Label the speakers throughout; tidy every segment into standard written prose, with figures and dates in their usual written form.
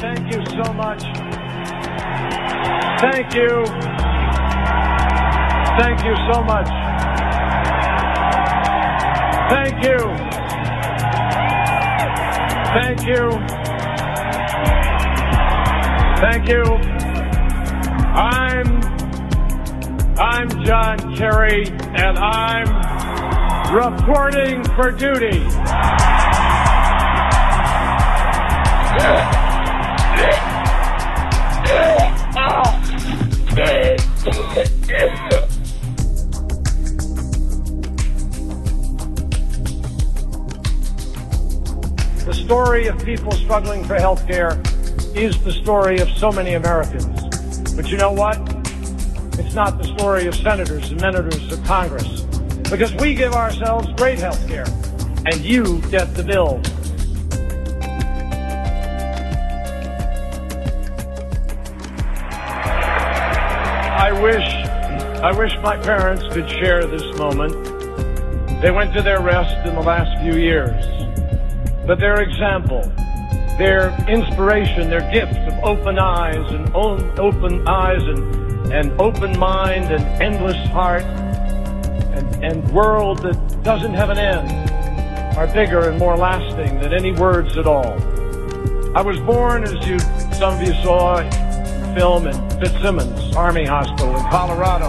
Speaker 1: Thank you so much. Thank you. Thank you so much. Thank you. Thank you. Thank you. I'm John Kerry, and I'm reporting for duty. The story of people struggling for health care is the story of so many Americans. But you know what? It's not the story of senators and members of Congress, because we give ourselves great health care, and you get the bill. I wish my parents could share this moment. They went to their rest in the last few years. But their example, their inspiration, their gift of open eyes and open mind and endless heart and world that doesn't have an end are bigger and more lasting than any words at all. I was born, as some of you saw in the film, in Fitzsimmons Army Hospital in Colorado,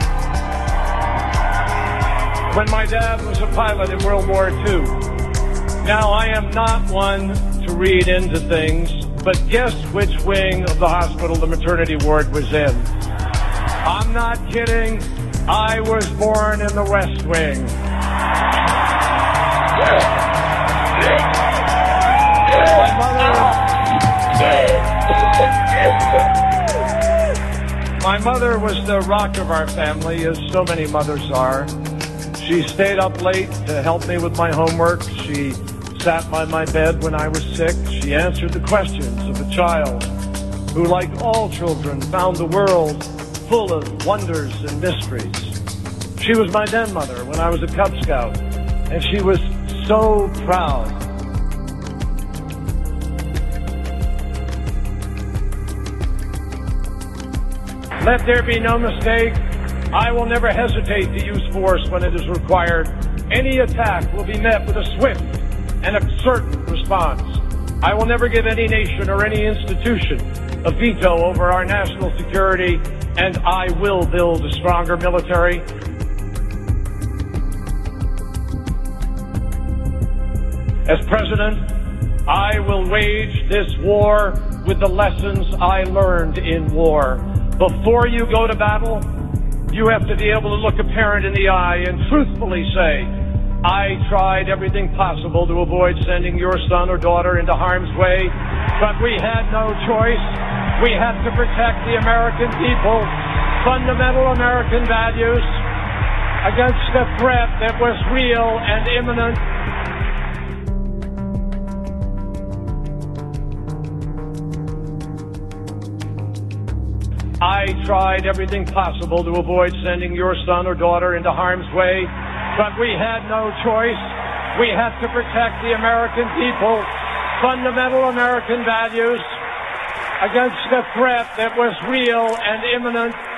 Speaker 1: when my dad was a pilot in World War II. Now, I am not one to read into things, but guess which wing of the hospital the maternity ward was in. I'm not kidding. I was born in the West Wing. My mother was the rock of our family, as so many mothers are. She stayed up late to help me with my homework. She sat by my bed when I was sick. She answered the questions of a child who, like all children, found the world full of wonders and mysteries. She was my den mother when I was a Cub Scout, and she was so proud. Let there be no mistake. I will never hesitate to use force when it is required. Any attack will be met with a swift and a certain response. I will never give any nation or any institution a veto over our national security, and I will build a stronger military. As president, I will wage this war with the lessons I learned in war. Before you go to battle, you have to be able to look a parent in the eye and truthfully say, I tried everything possible to avoid sending your son or daughter into harm's way, but we had no choice. We had to protect the American people, fundamental American values, against a threat that was real and imminent. I tried everything possible to avoid sending your son or daughter into harm's way, but we had no choice. We had to protect the American people, fundamental American values, against a threat that was real and imminent.